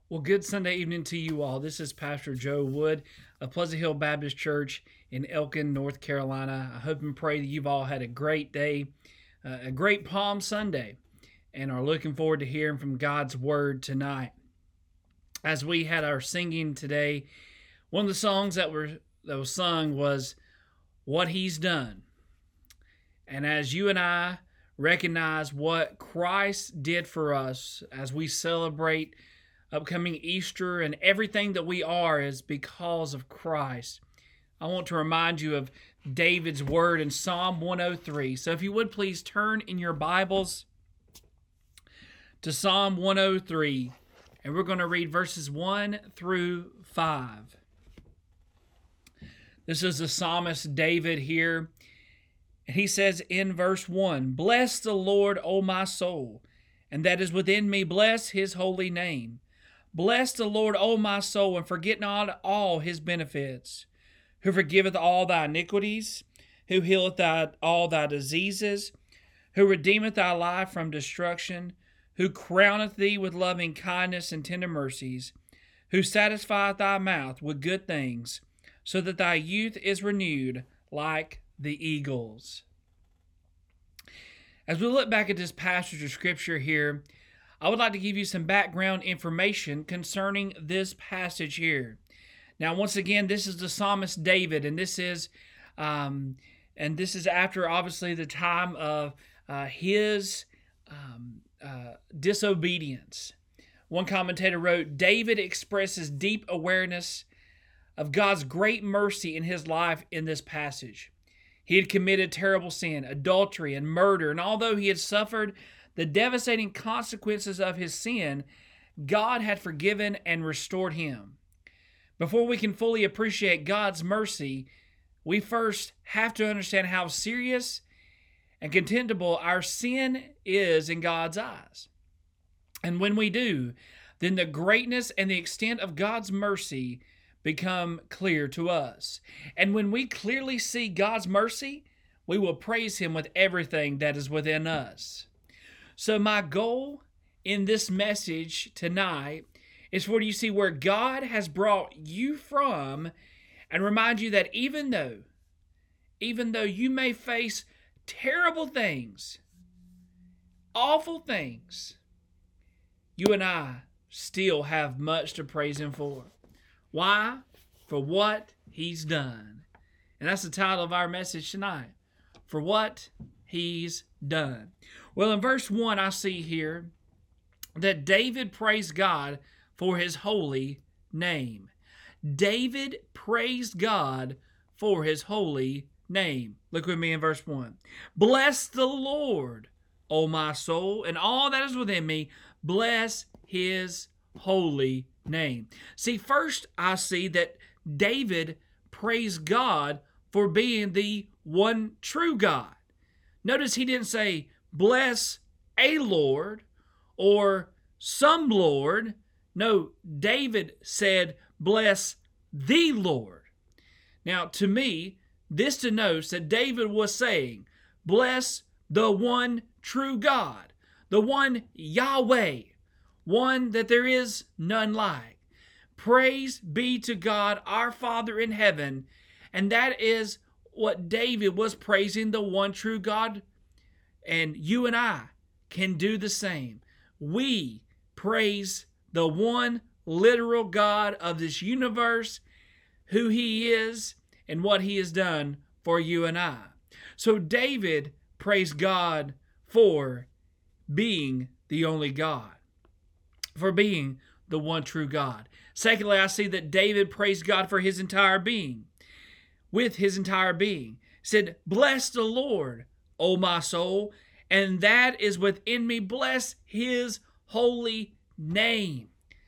Well, good Sunday evening to you all. This is Pastor Joe Wood of Pleasant Hill Baptist Church in Elkin, North Carolina. I hope and pray that you've all had a great day, a great Palm Sunday, and are looking forward to hearing from God's Word tonight. As we had our singing today, one of the songs that was sung was "What He's Done," and as you and I recognize what Christ did for us as we celebrate upcoming Easter and everything that we are is because of Christ, I want to remind you of David's word in Psalm 103. So if you would please turn in your Bibles to Psalm 103, and we're going to read verses 1 through 5. This is the psalmist David here. And he says in verse 1, "Bless the Lord, O my soul, and that is within me, bless his holy name. Bless the Lord, O my soul, and forget not all his benefits, who forgiveth all thy iniquities, who healeth all thy diseases, who redeemeth thy life from destruction, who crowneth thee with loving kindness and tender mercies, who satisfieth thy mouth with good things, so that thy youth is renewed like the eagles." As we look back at this passage of Scripture here, I would like to give you some background information concerning this passage here. Now, once again, this is the psalmist David, and this is after obviously the time of his disobedience. One commentator wrote, "David expresses deep awareness of God's great mercy in his life in this passage. He had committed terrible sin, adultery, and murder, and although he had suffered the devastating consequences of his sin, God had forgiven and restored him. Before we can fully appreciate God's mercy, we first have to understand how serious and contemptible our sin is in God's eyes. And when we do, then the greatness and the extent of God's mercy become clear to us. And when we clearly see God's mercy, we will praise him with everything that is within us. So my goal in this message tonight is for you to see where God has brought you from and remind you that even though you may face terrible things, awful things, you and I still have much to praise him for. Why? For what he's done. And that's the title of our message tonight. For what he's done. Well, in verse 1, I see here that David praised God for his holy name. David praised God for his holy name. Look with me in verse 1. "Bless the Lord, O my soul, and all that is within me. Bless his holy name." See, first I see that David praised God for being the one true God. Notice he didn't say, "Bless a Lord" or "some Lord." No, David said, "Bless the Lord." Now, to me, this denotes that David was saying, "Bless the one true God, the one Yahweh, one that there is none like." Praise be to God, our Father in heaven. And that is what David was praising, the one true God. And you and I can do the same. We praise the one literal God of this universe, who he is and what he has done for you and I. So David praised God for being the only God, for being the one true God. Secondly, I see that David praised God for his entire being, with his entire being. He said, "Bless the Lord, O my soul, and that is within me. Bless his holy name."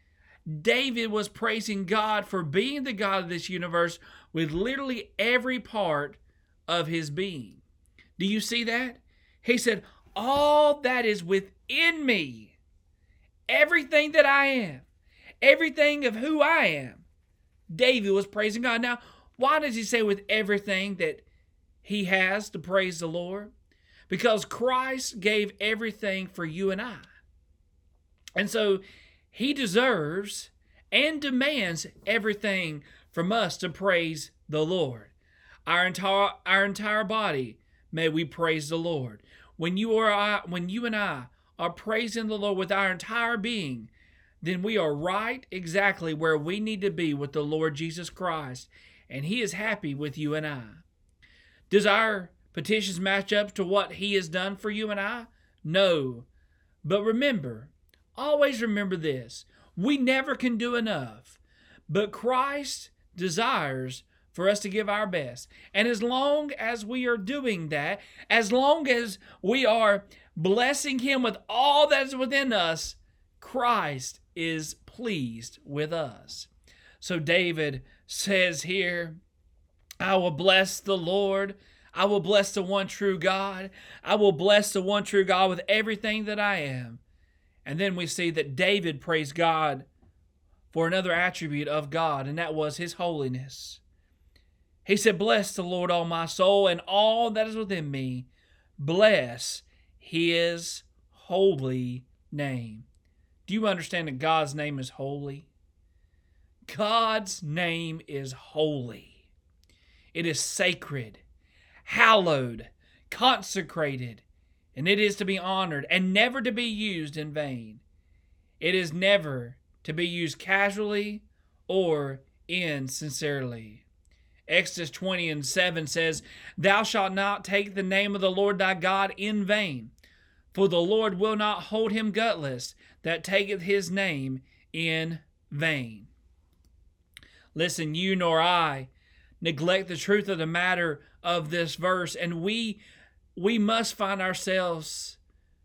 David was praising God for being the God of this universe with literally every part of his being. Do you see that? He said, "All that is within me, everything that I am, everything of who I am." David was praising God. Now, why does he say with everything that he has to praise the Lord? Because Christ gave everything for you and I. And so He deserves and demands everything from us to praise the Lord. Our entire body, may we praise the Lord. When you and I are praising the Lord with our entire being, then we are right exactly where we need to be with the Lord Jesus Christ, and He is happy with you and I. Does our petitions match up to what He has done for you and I? No. But remember, always remember this: we never can do enough, but Christ desires for us to give our best. And as long as we are doing that, as long as we are blessing Him with all that is within us, Christ is pleased with us. So David says here, I will bless the Lord. I will bless the one true God. I will bless the one true God with everything that I am. And then we see that David praised God for another attribute of God, and that was His holiness. He said, bless the Lord, all my soul, and all that is within me. Bless His holy name. Do you understand that God's name is holy? God's name is holy. It is sacred, hallowed, consecrated, and it is to be honored and never to be used in vain. It is never to be used casually or insincerely. Exodus 20:7 says, Thou shalt not take the name of the Lord thy God in vain, for the Lord will not hold him guiltless that taketh his name in vain. Listen, you nor I neglect the truth of the matter of this verse, and we must find ourselves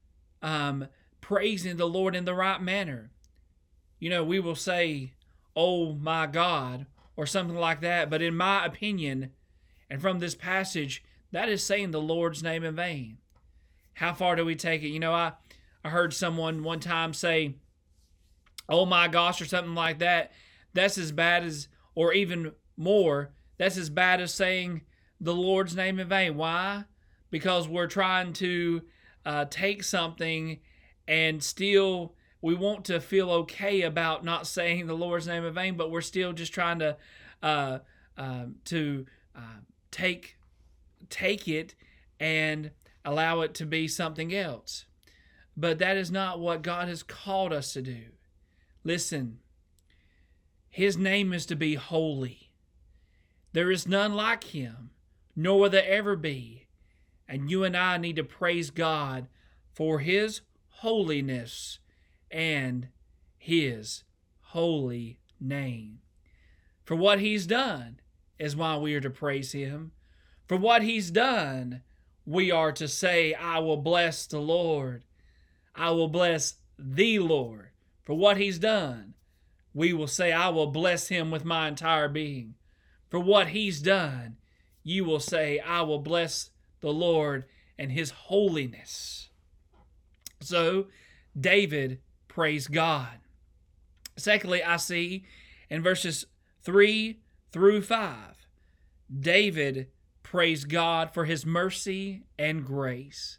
praising the Lord in the right manner. You know, we will say, oh my God, or something like that, but in my opinion, and from this passage, that is saying the Lord's name in vain. How far do we take it? You know, I heard someone one time say, oh my gosh, or something like that. That's as bad as, or even more, that's as bad as saying the Lord's name in vain. Why? Because we're trying to take something and still, we want to feel okay about not saying the Lord's name in vain, but we're still just trying to take it and allow it to be something else. But that is not what God has called us to do. Listen, His name is to be holy. There is none like Him, nor will there ever be. And you and I need to praise God for His holiness and His holy name. For what He's done is why we are to praise Him. For what He's done, we are to say, I will bless the Lord. I will bless the Lord. For what He's done, we will say, I will bless Him with my entire being. For what He's done, you will say, I will bless the Lord and His holiness. So, David praised God. Secondly, I see in verses 3 through 5, David praised God for His mercy and grace.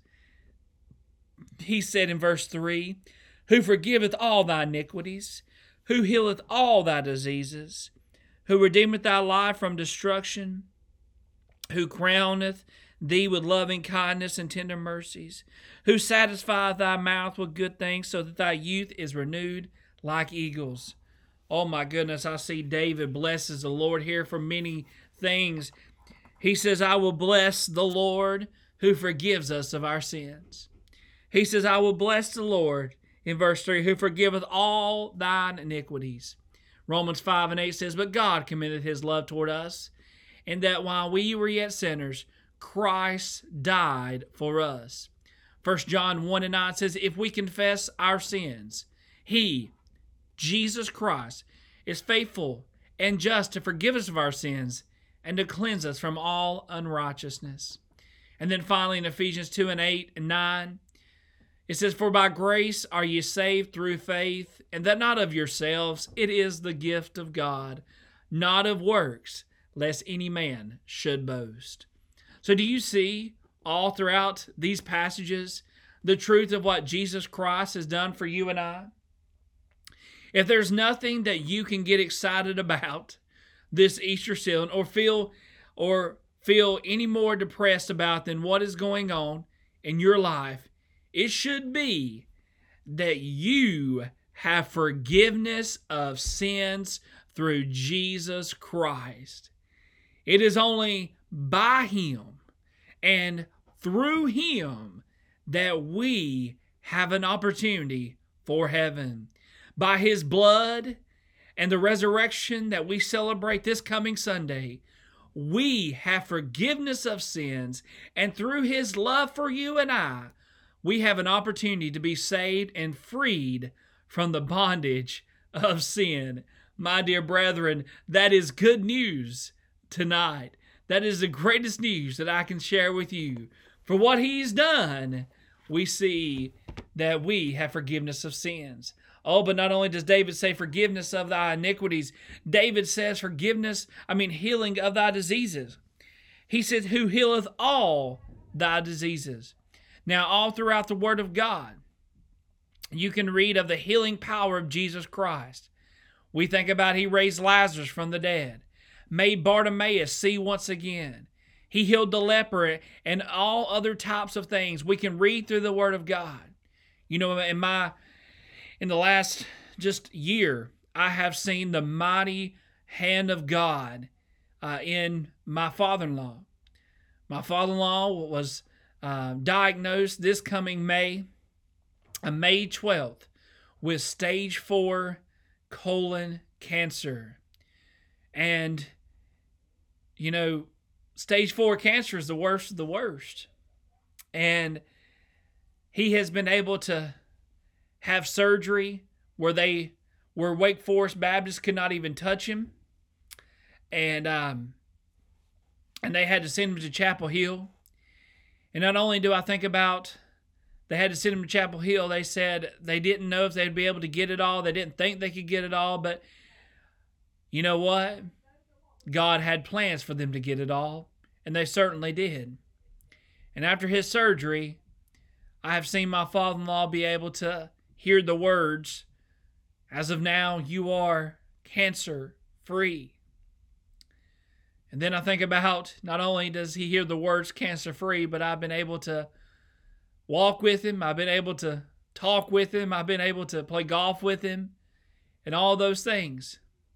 He said in verse 3, Who forgiveth all thy iniquities, who healeth all thy diseases, who redeemeth thy life from destruction, who crowneth thee with loving kindness and tender mercies, who satisfieth thy mouth with good things, so that thy youth is renewed like eagles. Oh my goodness, I see David blesses the Lord here for many things. He says, I will bless the Lord who forgives us of our sins. He says, I will bless the Lord, in verse 3, who forgiveth all thine iniquities. Romans 5:8 says, But God commendeth His love toward us, in that while we were yet sinners, Christ died for us. 1 John 1:9 says, If we confess our sins, He, Jesus Christ, is faithful and just to forgive us of our sins and to cleanse us from all unrighteousness. And then finally in Ephesians 2:8 and 9, it says, For by grace are ye saved through faith, and that not of yourselves, it is the gift of God, not of works, lest any man should boast. So do you see all throughout these passages the truth of what Jesus Christ has done for you and I? If there's nothing that you can get excited about this Easter season, or feel any more depressed about than what is going on in your life, it should be that you have forgiveness of sins through Jesus Christ. It is only by Him and through Him that we have an opportunity for heaven. By His blood and the resurrection that we celebrate this coming Sunday, we have forgiveness of sins, and through His love for you and I, we have an opportunity to be saved and freed from the bondage of sin. My dear brethren, that is good news tonight. That is the greatest news that I can share with you. For what He's done, we see that we have forgiveness of sins. Oh, but not only does David say forgiveness of thy iniquities, David says healing of thy diseases. He says, who healeth all thy diseases. Now, all throughout the Word of God, you can read of the healing power of Jesus Christ. We think about He raised Lazarus from the dead, made Bartimaeus see once again. He healed the leper and all other types of things. We can read through the Word of God. You know, in the last just year, I have seen the mighty hand of God in my father-in-law. My father-in-law was diagnosed this coming May 12th, with stage 4 colon cancer. And, you know, stage 4 cancer is the worst of the worst. And he has been able to have surgery where Wake Forest Baptist could not even touch him. And they had to send him to Chapel Hill. And not only do I think about they had to send him to Chapel Hill, they said they didn't know if they'd be able to get it all. They didn't think they could get it all. But you know what? God had plans for them to get it all. And they certainly did. And after his surgery, I have seen my father-in-law be able to hear the words, as of now, you are cancer-free. And then I think about, not only does he hear the words cancer-free, but I've been able to walk with him. I've been able to talk with him. I've been able to play golf with him and all those things.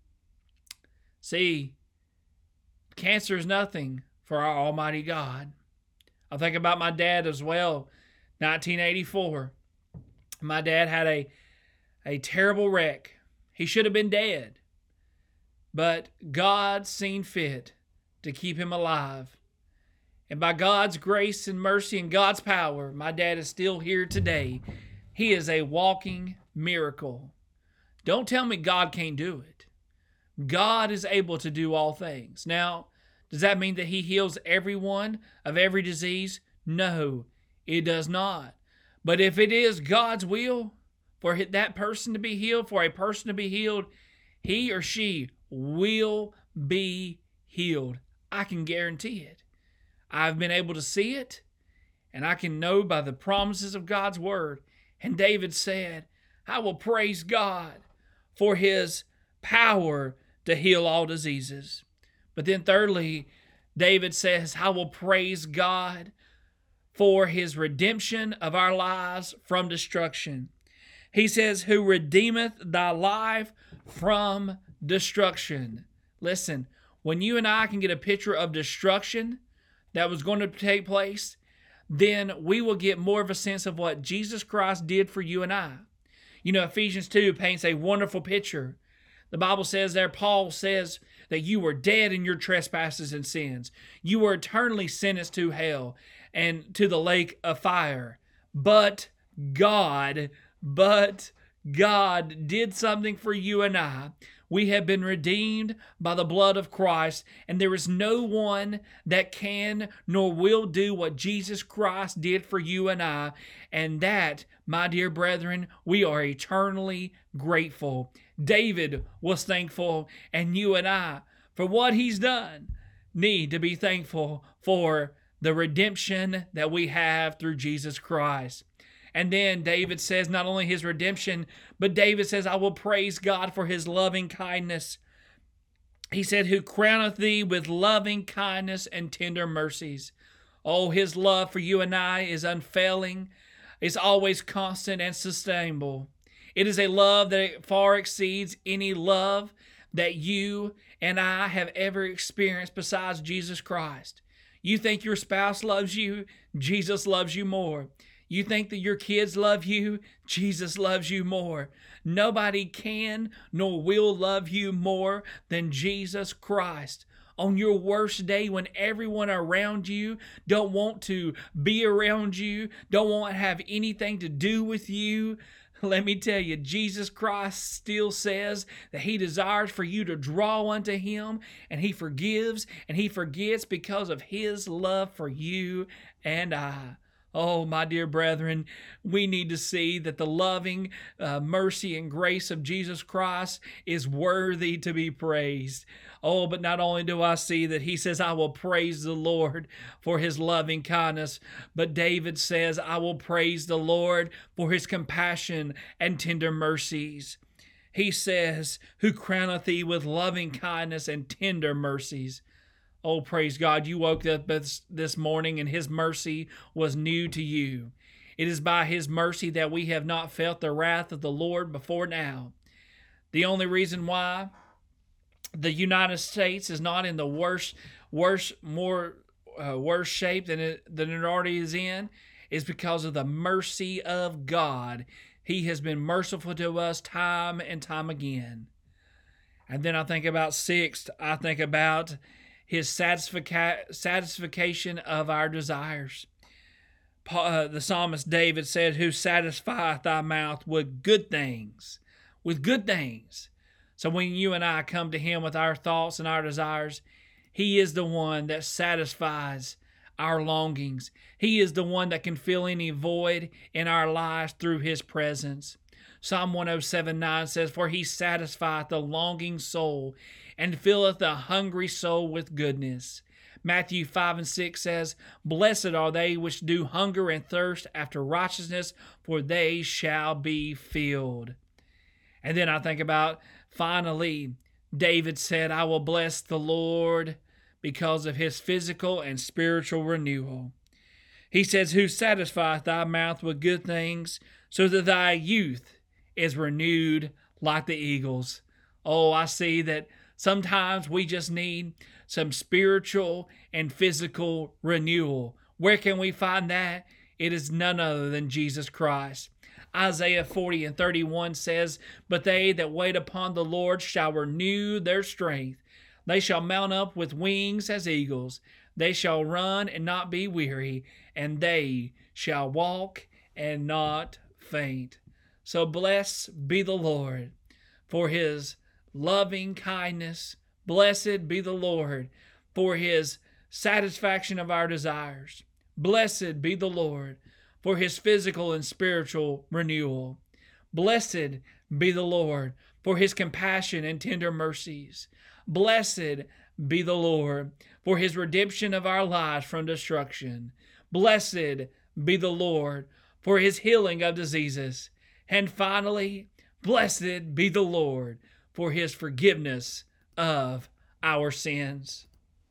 See, cancer is nothing for our Almighty God. I think about my dad as well. 1984. My dad had a terrible wreck. He should have been dead. But God seen fit to keep him alive. And by God's grace and mercy and God's power, my dad is still here today. He is a walking miracle. Don't tell me God can't do it. God is able to do all things. Now, does that mean that he heals everyone of every disease? No, it does not. But if it is God's will for that person to be healed, for a person to be healed, he or she will be healed. I can guarantee it. I've been able to see it, and I can know by the promises of God's word. And David said, I will praise God for his power to heal all diseases. But then thirdly, David says, I will praise God for his redemption of our lives from destruction. He says, who redeemeth thy life from destruction. Listen, when you and I can get a picture of destruction that was going to take place, then we will get more of a sense of what Jesus Christ did for you and I. You know, Ephesians 2 paints a wonderful picture. The Bible says there, Paul says that you were dead in your trespasses and sins. You were eternally sentenced to hell and to the lake of fire. But God did something for you and I. We have been redeemed by the blood of Christ, and there is no one that can nor will do what Jesus Christ did for you and I. And that, my dear brethren, we are eternally grateful. David was thankful, and you and I, for what he's done, need to be thankful for the redemption that we have through Jesus Christ. And then David says not only his redemption, but David says, I will praise God for his loving kindness. He said, who crowneth thee with loving kindness and tender mercies. Oh, his love for you and I is unfailing. It's always constant and sustainable. It is a love that far exceeds any love that you and I have ever experienced besides Jesus Christ. You think your spouse loves you? Jesus loves you more. You think that your kids love you? Jesus loves you more. Nobody can nor will love you more than Jesus Christ. On your worst day, when everyone around you don't want to be around you, don't want to have anything to do with you, let me tell you, Jesus Christ still says that he desires for you to draw unto him, and he forgives and he forgets because of his love for you and I. Oh, my dear brethren, we need to see that the loving mercy and grace of Jesus Christ is worthy to be praised. Oh, but not only do I see that he says, I will praise the Lord for his loving kindness, but David says, I will praise the Lord for his compassion and tender mercies. He says, who crowneth thee with loving kindness and tender mercies. Oh, praise God, you woke up this morning and his mercy was new to you. It is by his mercy that we have not felt the wrath of the Lord before now. The only reason why the United States is not in the worse shape than it already is in is because of the mercy of God. He has been merciful to us time and time again. And then I think about sixth, I think about his satisfaction of our desires. The psalmist David said, who satisfieth thy mouth with good things. With good things. So when you and I come to him with our thoughts and our desires, he is the one that satisfies our longings. He is the one that can fill any void in our lives through his presence. Psalm 107:9 says, for he satisfieth the longing soul, and filleth the hungry soul with goodness. Matthew 5:6 says, blessed are they which do hunger and thirst after righteousness, for they shall be filled. And then I think about, finally, David said, I will bless the Lord because of his physical and spiritual renewal. He says, who satisfieth thy mouth with good things, so that thy youth is renewed like the eagles. Oh, I see that sometimes we just need some spiritual and physical renewal. Where can we find that? It is none other than Jesus Christ. Isaiah 40:31 says, but they that wait upon the Lord shall renew their strength. They shall mount up with wings as eagles. They shall run and not be weary, and they shall walk and not faint. So blessed be the Lord for his loving kindness. Blessed be the Lord for his satisfaction of our desires. Blessed be the Lord for his physical and spiritual renewal. Blessed be the Lord for his compassion and tender mercies. Blessed be the Lord for his redemption of our lives from destruction. Blessed be the Lord for his healing of diseases. And finally, blessed be the Lord for his forgiveness of our sins.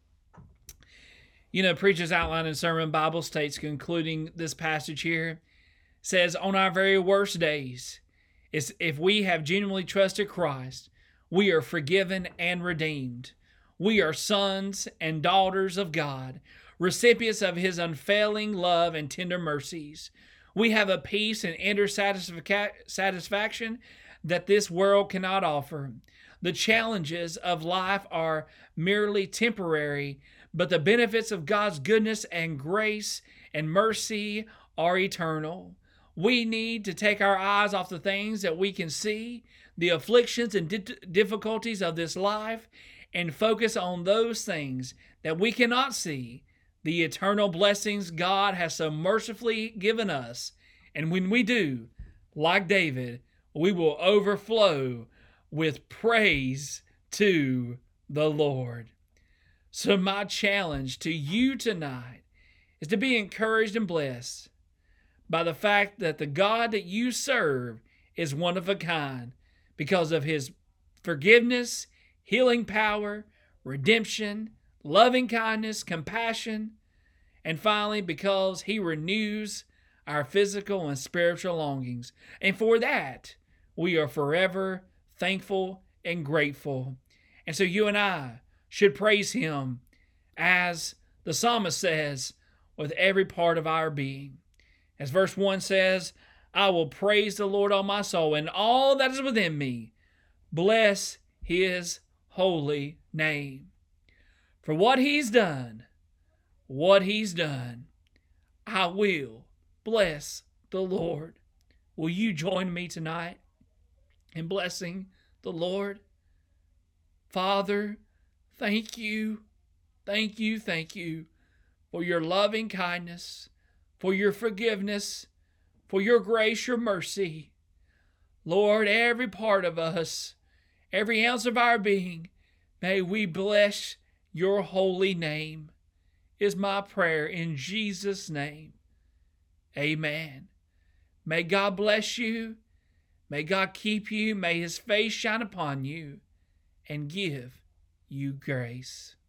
You know, Preacher's Outline and Sermon Bible states, concluding this passage here, says, on our very worst days, if we have genuinely trusted Christ, we are forgiven and redeemed. We are sons and daughters of God, recipients of his unfailing love and tender mercies. We have a peace and inner satisfaction that this world cannot offer. The challenges of life are merely temporary, but the benefits of God's goodness and grace and mercy are eternal. We need to take our eyes off the things that we can see, the afflictions and difficulties of this life, and focus on those things that we cannot see, the eternal blessings God has so mercifully given us. And when we do, like David, we will overflow with praise to the Lord. So my challenge to you tonight is to be encouraged and blessed by the fact that the God that you serve is one of a kind because of his forgiveness, healing power, redemption, loving kindness, compassion, and finally, because he renews our physical and spiritual longings. And for that, we are forever thankful and grateful. And so you and I should praise him, as the psalmist says, with every part of our being. As verse 1 says, I will praise the Lord, all my soul, and all that is within me. Bless his holy name. For what he's done, I will bless the Lord. Will you join me tonight in blessing the Lord? Father, thank you for your loving kindness, for your forgiveness, for your grace, your mercy. Lord, every part of us, every ounce of our being, may we bless your holy name, is my prayer in Jesus' name. Amen. May God bless you. May God keep you. May his face shine upon you and give you grace.